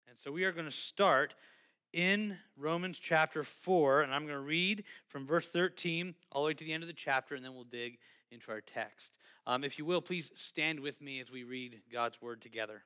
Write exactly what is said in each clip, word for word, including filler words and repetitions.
And so we are going to start in Romans chapter four, and I'm going to read from verse thirteen all the way to the end of the chapter, and then we'll dig into our text. Um, if you will, please stand with me as we read God's word together.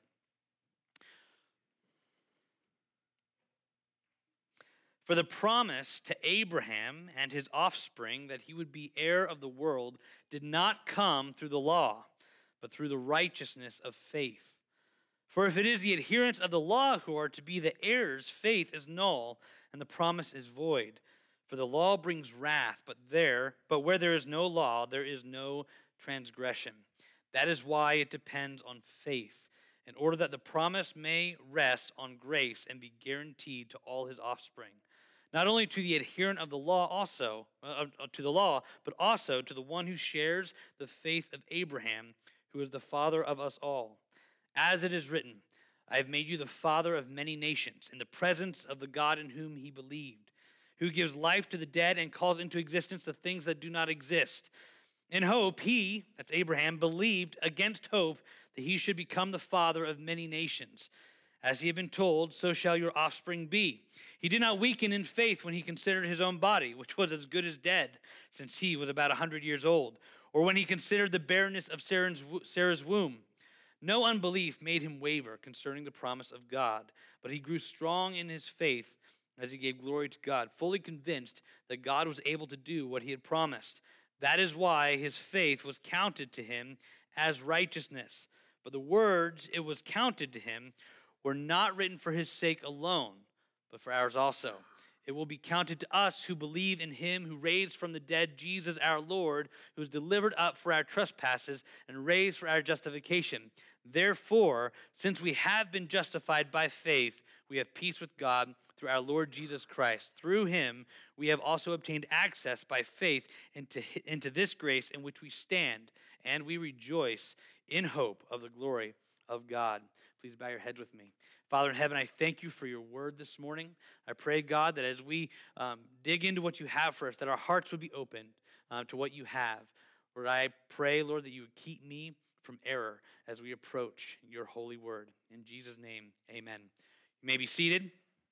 For the promise to Abraham and his offspring that he would be heir of the world did not come through the law, but through the righteousness of faith. For if it is the adherents of the law who are to be the heirs, faith is null, and the promise is void. For the law brings wrath, but there, but where there is no law, there is no transgression. That is why it depends on faith, in order that the promise may rest on grace and be guaranteed to all his offspring. Not only to the adherent of the law also, uh, to the law, but also to the one who shares the faith of Abraham, who is the father of us all. As it is written, I have made you the father of many nations, in the presence of the God in whom he believed, who gives life to the dead and calls into existence the things that do not exist. In hope, he, that's Abraham, believed against hope that he should become the father of many nations. As he had been told, so shall your offspring be. He did not weaken in faith when he considered his own body, which was as good as dead, since he was about a hundred years old, or when he considered the barrenness of Sarah's womb. No unbelief made him waver concerning the promise of God, but he grew strong in his faith as he gave glory to God, fully convinced that God was able to do what he had promised. That is why his faith was counted to him as righteousness. But the words it was counted to him were not written for his sake alone, but for ours also. It will be counted to us who believe in him who raised from the dead Jesus our Lord, who was delivered up for our trespasses and raised for our justification. Therefore, since we have been justified by faith, we have peace with God through our Lord Jesus Christ. Through him, we have also obtained access by faith into, into this grace in which we stand, and we rejoice in hope of the glory of God. Please bow your heads with me. Father in heaven, I thank you for your word this morning. I pray, God, that as we um, dig into what you have for us, that our hearts would be open uh, to what you have. Lord, I pray, Lord, that you would keep me from error as we approach your holy word. In Jesus' name, amen. You may be seated.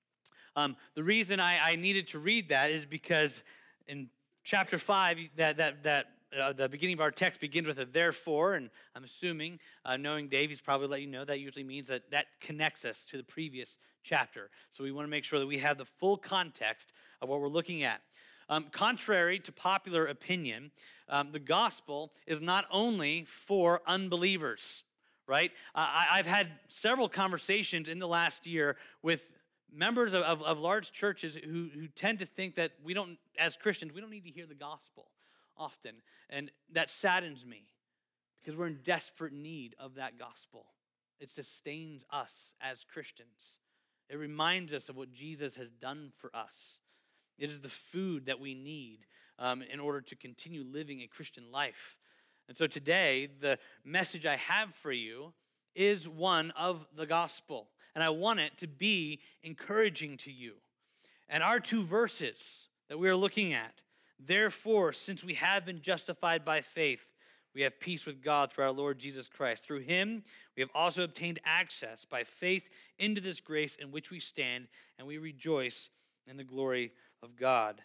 Um, the reason I, I needed to read that is because in chapter five, that that that uh, the beginning of our text begins with a therefore, and I'm assuming, uh, knowing Dave, he's probably let you know that usually means that that connects us to the previous chapter. So we want to make sure that we have the full context of what we're looking at. Um, contrary to popular opinion, um, the gospel is not only for unbelievers, right? Uh, I, I've had several conversations in the last year with members of, of, of large churches who, who tend to think that we don't, as Christians, we don't need to hear the gospel often. And that saddens me because we're in desperate need of that gospel. It sustains us as Christians. It reminds us of what Jesus has done for us. It is the food that we need um, in order to continue living a Christian life. And so today, the message I have for you is one of the gospel. And I want it to be encouraging to you. And our two verses that we are looking at, therefore, since we have been justified by faith, we have peace with God through our Lord Jesus Christ. Through him, we have also obtained access by faith into this grace in which we stand, and we rejoice in the glory of God.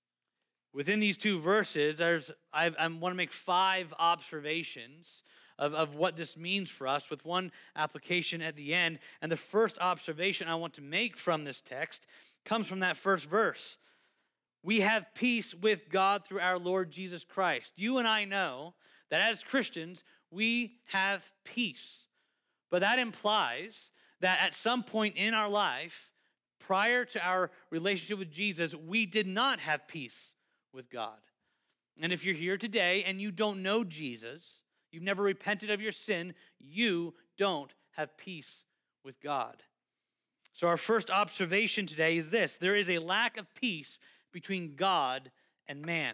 Within these two verses, there's, I've, I want to make five observations of, of what this means for us, with one application at the end. And the first observation I want to make from this text comes from that first verse. We have peace with God through our Lord Jesus Christ. You and I know that as Christians, we have peace. But that implies that at some point in our life, prior to our relationship with Jesus, we did not have peace with God. And if you're here today and you don't know Jesus, you've never repented of your sin, you don't have peace with God. So our first observation today is this: there is a lack of peace between God and man.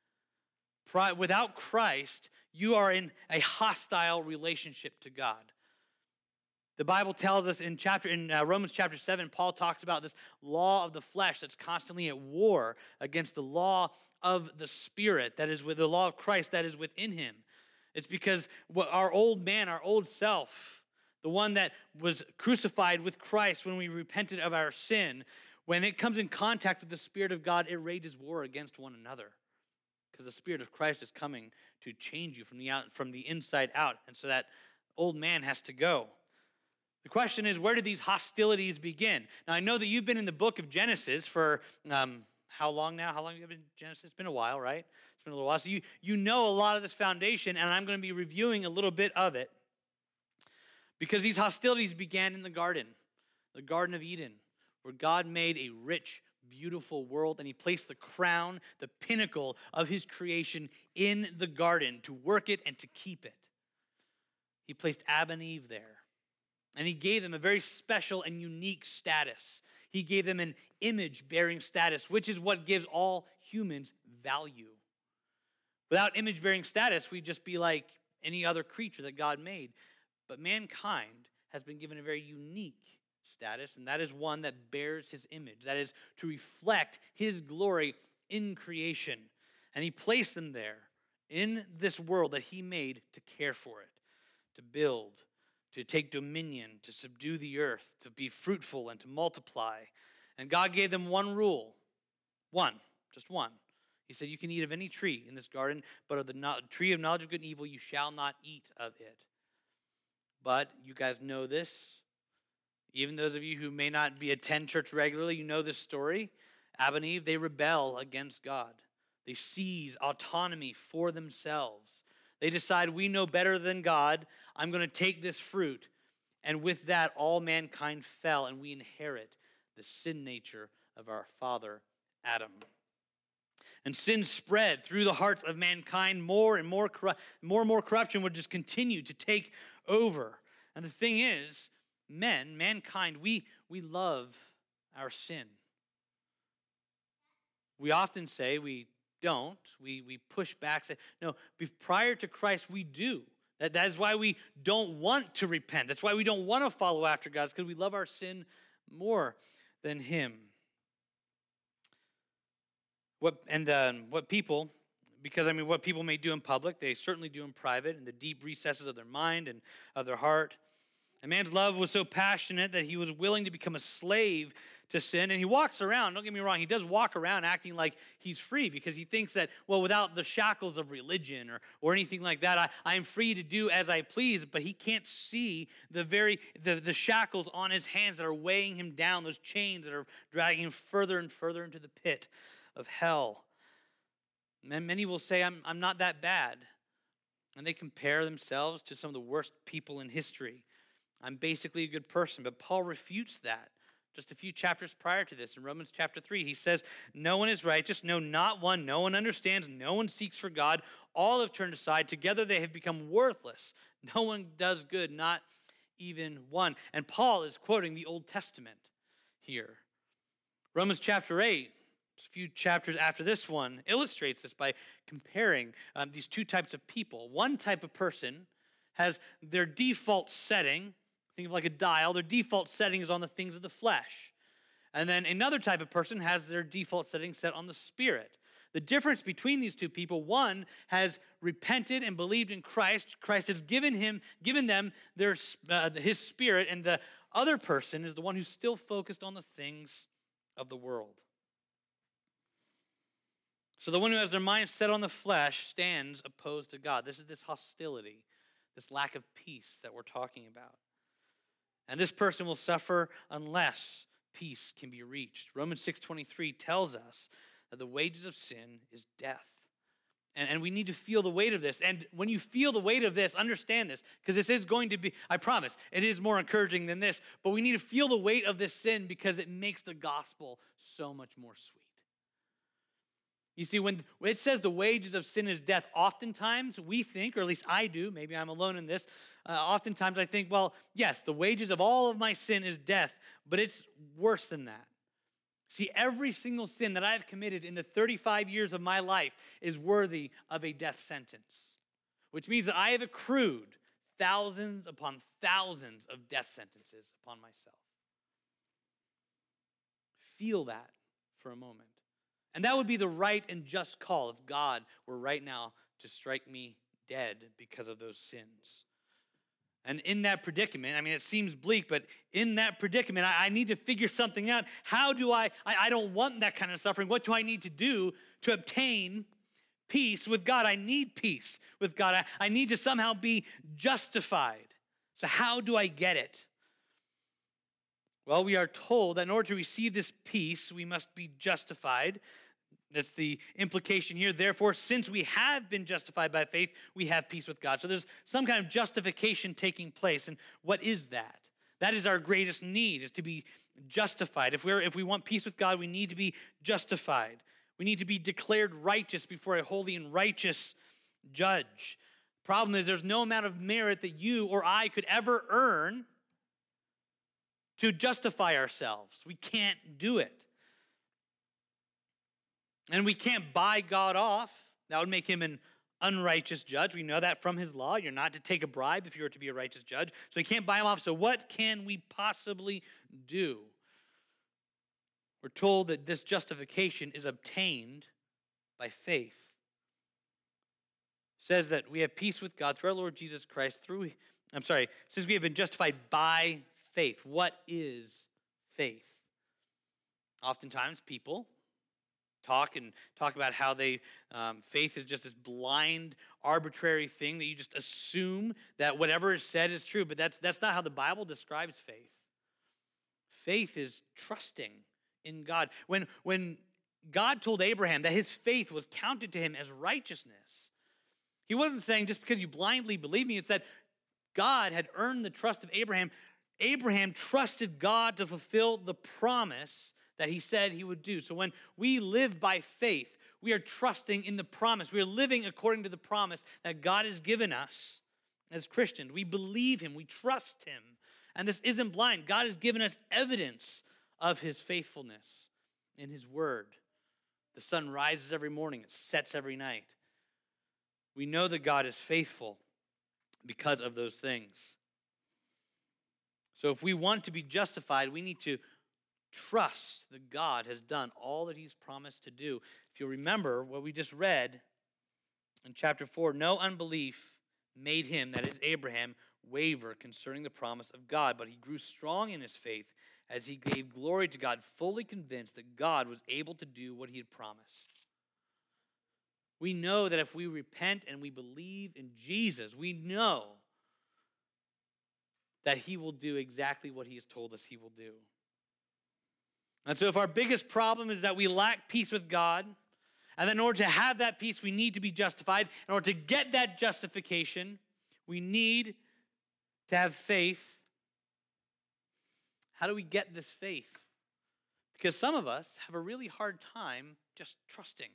Without Christ, you are in a hostile relationship to God. The Bible tells us in chapter in uh, Romans chapter seven, Paul talks about this law of the flesh that's constantly at war against the law of the Spirit, that is with the law of Christ that is within him. It's because what our old man, our old self, the one that was crucified with Christ when we repented of our sin, when it comes in contact with the Spirit of God, it rages war against one another. Because the Spirit of Christ is coming to change you from the out, from the inside out. And so that old man has to go. The question is, where did these hostilities begin? Now, I know that you've been in the book of Genesis for um, how long now? How long have you been in Genesis? It's been a while, right? It's been a little while. So you, you know a lot of this foundation, and I'm going to be reviewing a little bit of it. Because these hostilities began in the garden, the Garden of Eden, where God made a rich, beautiful world, and he placed the crown, the pinnacle of his creation in the garden to work it and to keep it. He placed Adam and Eve there, and he gave them a very special and unique status. He gave them an image-bearing status, which is what gives all humans value. Without image-bearing status, we'd just be like any other creature that God made. But mankind has been given a very unique status, and that is one that bears his image. That is to reflect his glory in creation. And he placed them there in this world that he made to care for it, to build, to take dominion, to subdue the earth, to be fruitful and to multiply. And God gave them one rule. One, just one. He said, you can eat of any tree in this garden, but of the no- tree of knowledge of good and evil you shall not eat of it. But you guys know this. Even those of you who may not be attend church regularly, you know this story. Adam and Eve, they rebel against God. They seize autonomy for themselves. They decide, we know better than God. I'm going to take this fruit. And with that, all mankind fell, and we inherit the sin nature of our father, Adam. And sin spread through the hearts of mankind. More and more, corru- more and more corruption would just continue to take over. And the thing is, men, mankind, we, we love our sin. We often say we don't. We, we push back, say, no, prior to Christ, we do. That, that is why we don't want to repent. That's why we don't want to follow after God, because we love our sin more than him. What and um, what people, because I mean, what people may do in public, they certainly do in private, in the deep recesses of their mind and of their heart. A man's love was so passionate that he was willing to become a slave to sin. And he walks around, don't get me wrong, he does walk around acting like he's free because he thinks that, well, without the shackles of religion or, or anything like that, I, I am free to do as I please. But he can't see the very the, the shackles on his hands that are weighing him down, those chains that are dragging him further and further into the pit of hell. And many will say, I'm, I'm not that bad. And they compare themselves to some of the worst people in history. I'm basically a good person. But Paul refutes that just a few chapters prior to this. In Romans chapter three, he says, no one is righteous, no, not one. No one understands. No one seeks for God. All have turned aside. Together they have become worthless. No one does good, not even one. And Paul is quoting the Old Testament here. Romans chapter eight, a few chapters after this one, illustrates this by comparing um, these two types of people. One type of person has their default setting, think of like a dial, their default setting is on the things of the flesh. And then another type of person has their default setting set on the spirit. The difference between these two people, one has repented and believed in Christ. Christ has given him, given them their uh, his spirit, and the other person is the one who's still focused on the things of the world. So the one who has their mind set on the flesh stands opposed to God. This is this hostility, this lack of peace that we're talking about. And this person will suffer unless peace can be reached. Romans six twenty-three tells us that the wages of sin is death. And, and we need to feel the weight of this. And when you feel the weight of this, understand this, because this is going to be, I promise, it is more encouraging than this, but we need to feel the weight of this sin because it makes the gospel so much more sweet. You see, when it says the wages of sin is death, oftentimes we think, or at least I do, maybe I'm alone in this, uh, oftentimes I think, well, yes, the wages of all of my sin is death, but it's worse than that. See, every single sin that I've committed in the thirty-five years of my life is worthy of a death sentence, which means that I have accrued thousands upon thousands of death sentences upon myself. Feel that for a moment. And that would be the right and just call if God were right now to strike me dead because of those sins. And in that predicament, I mean, it seems bleak, but in that predicament, I, I need to figure something out. How do I, I, I don't want that kind of suffering. What do I need to do to obtain peace with God? I need peace with God. I, I need to somehow be justified. So how do I get it? Well, we are told that in order to receive this peace, we must be justified. That's the implication here. Therefore, since we have been justified by faith, we have peace with God. So there's some kind of justification taking place. And what is that? That is our greatest need, is to be justified. If we're if we want peace with God, we need to be justified. We need to be declared righteous before a holy and righteous judge. Problem is, there's no amount of merit that you or I could ever earn to justify ourselves. We can't do it. And we can't buy God off. That would make him an unrighteous judge. We know that from his law. You're not to take a bribe if you are to be a righteous judge. So he can't buy him off. So what can we possibly do? We're told that this justification is obtained by faith. It says that we have peace with God through our Lord Jesus Christ through, I'm sorry, it says we have been justified by faith. What is faith? Oftentimes people talk and talk about how they um, faith is just this blind, arbitrary thing that you just assume that whatever is said is true. But that's that's not how the Bible describes faith. Faith is trusting in God. When when God told Abraham that his faith was counted to him as righteousness, he wasn't saying just because you blindly believe me. It's that God had earned the trust of Abraham. Abraham trusted God to fulfill the promise that he said he would do. So when we live by faith, we are trusting in the promise. We are living according to the promise that God has given us as Christians. We believe him. We trust him. And this isn't blind. God has given us evidence of his faithfulness in his word. The sun rises every morning. It sets every night. We know that God is faithful because of those things. So if we want to be justified, we need to trust that God has done all that he's promised to do. If you'll remember what we just read in chapter four, no unbelief made him, that is Abraham, waver concerning the promise of God, but he grew strong in his faith as he gave glory to God, fully convinced that God was able to do what he had promised. We know that if we repent and we believe in Jesus, we know that he will do exactly what he has told us he will do. And so if our biggest problem is that we lack peace with God, and then in order to have that peace, we need to be justified. In order to get that justification, we need to have faith. How do we get this faith? Because some of us have a really hard time just trusting.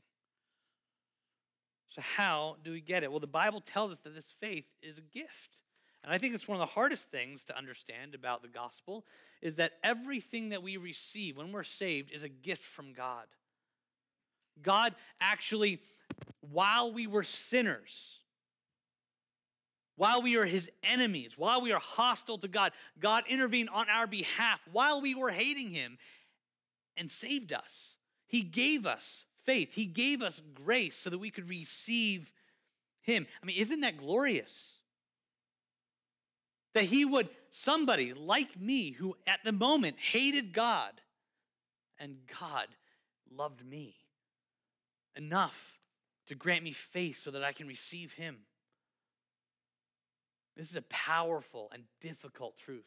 So how do we get it? Well, the Bible tells us that this faith is a gift. And I think it's one of the hardest things to understand about the gospel is that everything that we receive when we're saved is a gift from God. God actually, while we were sinners, while we were his enemies, while we are hostile to God, God intervened on our behalf while we were hating him and saved us. He gave us faith. He gave us grace so that we could receive him. I mean, isn't that glorious? That he would, somebody like me who at the moment hated God, and God loved me enough to grant me faith so that I can receive him. This is a powerful and difficult truth.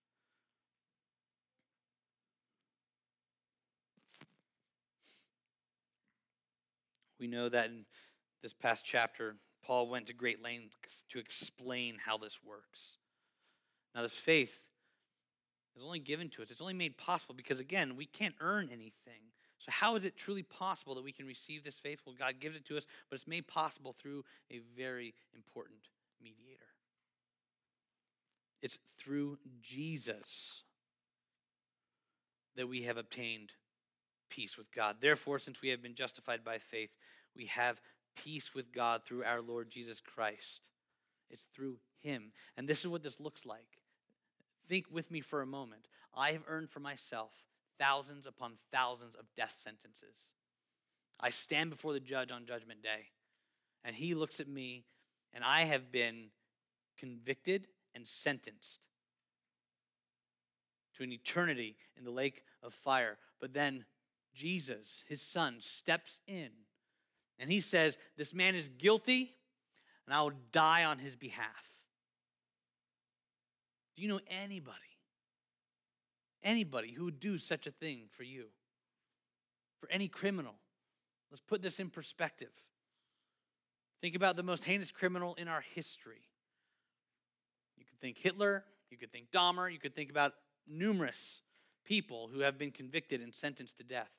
We know that in this past chapter, Paul went to great lengths to explain how this works. Now, this faith is only given to us. It's only made possible because, again, we can't earn anything. So how is it truly possible that we can receive this faith? Well, God gives it to us, but it's made possible through a very important mediator. It's through Jesus that we have obtained peace with God. Therefore, since we have been justified by faith, we have peace with God through our Lord Jesus Christ. It's through him. And this is what this looks like. Think with me for a moment. I have earned for myself thousands upon thousands of death sentences. I stand before the judge on Judgment Day, and he looks at me, and I have been convicted and sentenced to an eternity in the lake of fire. But then Jesus, his son, steps in and he says, this man is guilty and I will die on his behalf. Do you know anybody, anybody who would do such a thing for you? For any criminal? Let's put this in perspective. Think about the most heinous criminal in our history. You could think Hitler, you could think Dahmer, you could think about numerous people who have been convicted and sentenced to death.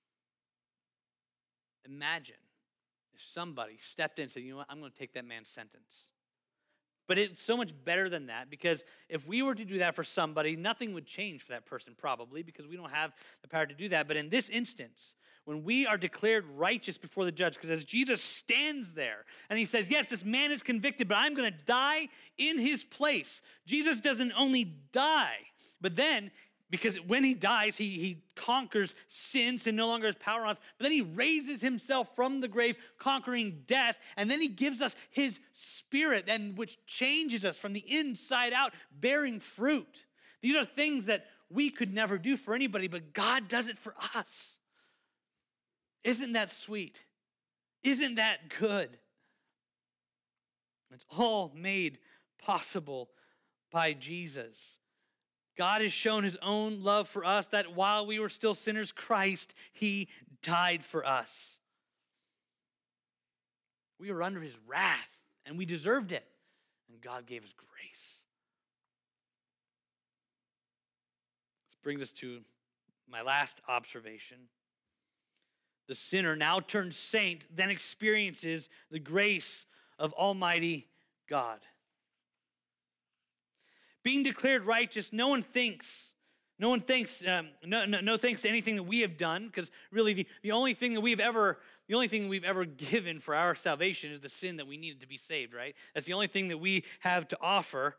Imagine if somebody stepped in and said, you know what, I'm going to take that man's sentence. But it's so much better than that, because if we were to do that for somebody, nothing would change for that person probably, because we don't have the power to do that. But in this instance, when we are declared righteous before the judge, because as Jesus stands there and he says, yes, this man is convicted, but I'm going to die in his place. Jesus doesn't only die, but then, because when he dies, he, he conquers sin. Sin no longer has power on us. But then he raises himself from the grave, conquering death. And then he gives us his spirit, and which changes us from the inside out, bearing fruit. These are things that we could never do for anybody, but God does it for us. Isn't that sweet? Isn't that good? It's all made possible by Jesus. God has shown his own love for us, that while we were still sinners, Christ, he died for us. We were under his wrath, and we deserved it. And God gave us grace. This brings us to my last observation. The sinner, now turned saint, then experiences the grace of Almighty God. Being declared righteous, no one thinks No one thinks, um, no, no, no thanks to anything that we have done, because really the, the only thing that we've ever, the only thing we've ever given for our salvation is the sin that we needed to be saved, right? That's the only thing that we have to offer.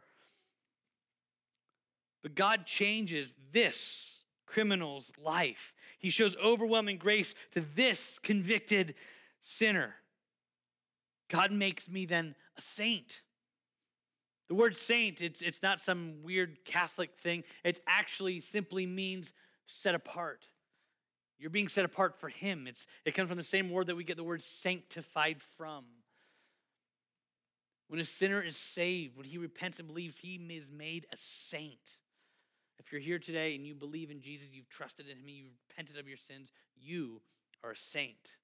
But God changes this criminal's life. He shows overwhelming grace to this convicted sinner. God makes me then a saint. The word saint, it's, it's not some weird Catholic thing. It actually simply means set apart. You're being set apart for him. It's, it comes from the same word that we get the word sanctified from. When a sinner is saved, when he repents and believes, he is made a saint. If you're here today and you believe in Jesus, you've trusted in him, you've repented of your sins, you are a saint.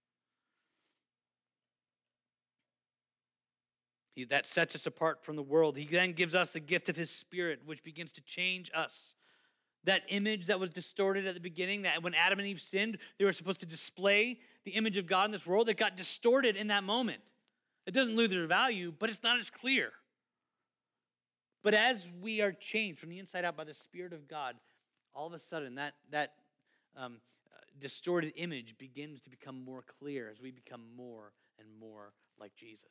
He, that sets us apart from the world. He then gives us the gift of his Spirit, which begins to change us. That image that was distorted at the beginning, that when Adam and Eve sinned, they were supposed to display the image of God in this world, it got distorted in that moment. It doesn't lose their value, but it's not as clear. But as we are changed from the inside out by the Spirit of God, all of a sudden that, that um, uh, distorted image begins to become more clear as we become more and more like Jesus.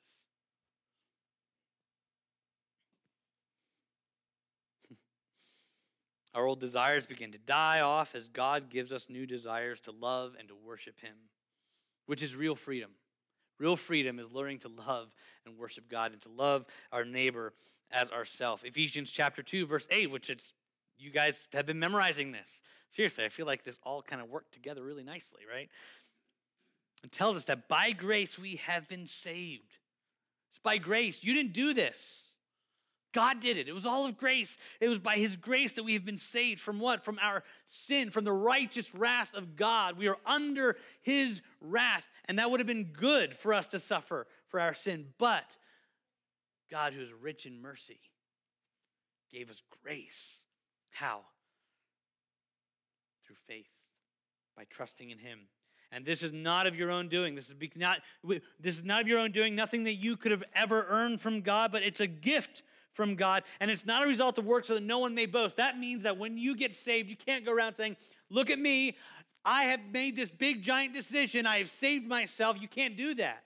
Our old desires begin to die off as God gives us new desires to love and to worship him, which is real freedom. Real freedom is learning to love and worship God and to love our neighbor as ourselves. Ephesians chapter two, verse eight, which it's you guys have been memorizing this. Seriously, I feel like this all kind of worked together really nicely, right? It tells us that by grace we have been saved. It's by grace. You didn't do this. God did it. It was all of grace. It was by his grace that we have been saved from what? From our sin, from the righteous wrath of God. We are under his wrath, and that would have been good for us to suffer for our sin. But God, who is rich in mercy, gave us grace. How? Through faith, by trusting in him. And this is not of your own doing. This is not, this is not of your own doing, nothing that you could have ever earned from God, but it's a gift from God, and it's not a result of work so that no one may boast. That means that when you get saved, you can't go around saying, look at me, I have made this big giant decision, I have saved myself. You can't do that.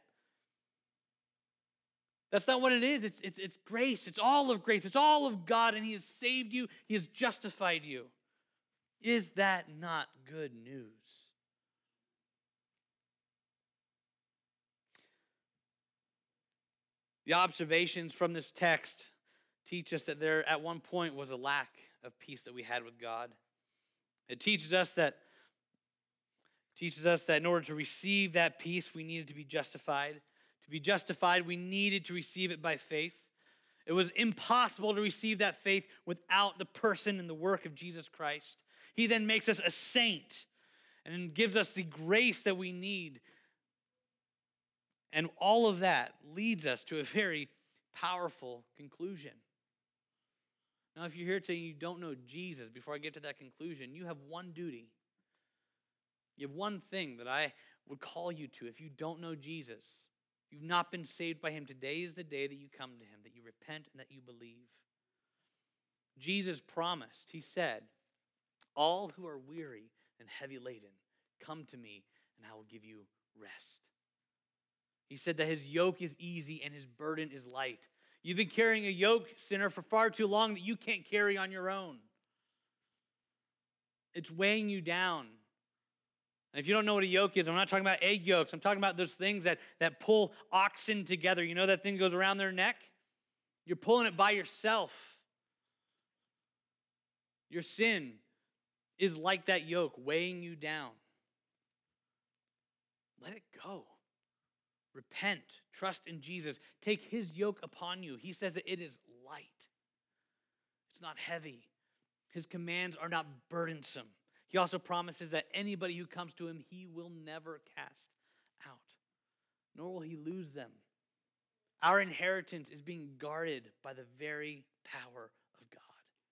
That's not what it is. It's, it's, it's grace. It's all of grace. It's all of God, and he has saved you. He has justified you. Is that not good news? The observations from this text teach us that there at one point was a lack of peace that we had with God. It teaches us that teaches us that in order to receive that peace, we needed to be justified. To be justified, we needed to receive it by faith. It was impossible to receive that faith without the person and the work of Jesus Christ. He then makes us a saint and gives us the grace that we need. And all of that leads us to a very powerful conclusion. Now, if you're here today and you don't know Jesus, before I get to that conclusion, you have one duty. You have one thing that I would call you to. If you don't know Jesus, you've not been saved by him, today is the day that you come to him, that you repent and that you believe. Jesus promised, he said, all who are weary and heavy laden, come to me and I will give you rest. He said that his yoke is easy and his burden is light. You've been carrying a yoke, sinner, for far too long that you can't carry on your own. It's weighing you down. And if you don't know what a yoke is, I'm not talking about egg yolks. I'm talking about those things that, that pull oxen together. You know that thing goes around their neck? You're pulling it by yourself. Your sin is like that yoke, weighing you down. Let it go. Repent. Trust in Jesus. Take his yoke upon you. He says that it is light. It's not heavy. His commands are not burdensome. He also promises that anybody who comes to him, he will never cast out, nor will he lose them. Our inheritance is being guarded by the very power of God.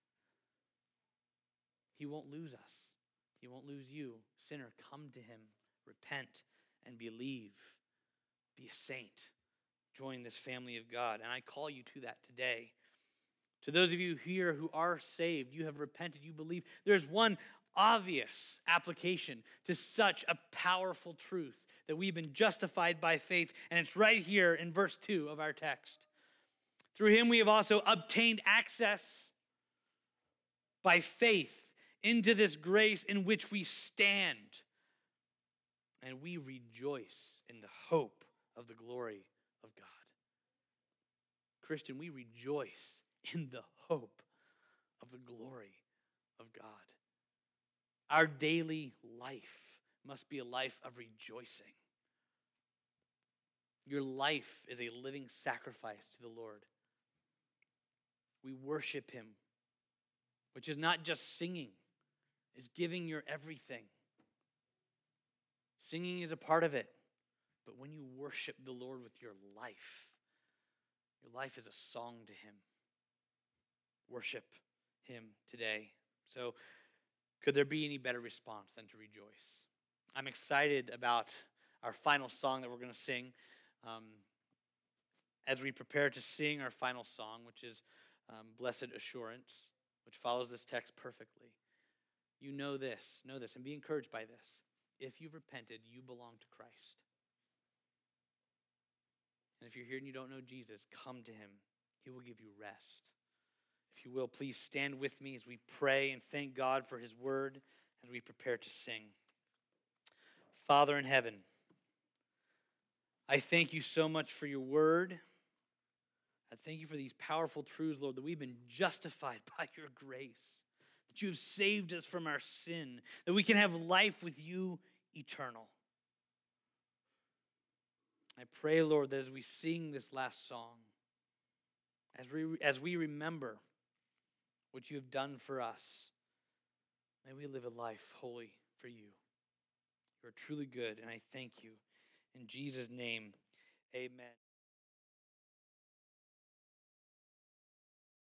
He won't lose us. He won't lose you. Sinner, come to him, repent, and believe. Be a saint. Join this family of God. And I call you to that today. To those of you here who are saved, you have repented, you believe, there's one obvious application to such a powerful truth that we've been justified by faith, and it's right here in verse two of our text. Through him we have also obtained access by faith into this grace in which we stand, and we rejoice in the hope of the glory of God. Christian, we rejoice in the hope of the glory of God. Our daily life must be a life of rejoicing. Your life is a living sacrifice to the Lord. We worship him, which is not just singing, it's giving your everything. Singing is a part of it, but when you worship the Lord with your life, your life is a song to him. Worship him today. So, could there be any better response than to rejoice? I'm excited about our final song that we're going to sing. Um, as we prepare to sing our final song, which is um, Blessed Assurance, which follows this text perfectly. You know this, know this, and be encouraged by this. If you've repented, you belong to Christ. And if you're here and you don't know Jesus, come to him. He will give you rest. If you will, please stand with me as we pray and thank God for his word as we prepare to sing. Father in heaven, I thank you so much for your word. I thank you for these powerful truths, Lord, that we've been justified by your grace, that you have saved us from our sin, that we can have life with you eternal. I pray, Lord, that as we sing this last song, as we, as we remember what you have done for us, may we live a life holy for you. You are truly good, and I thank you. In Jesus' name, amen.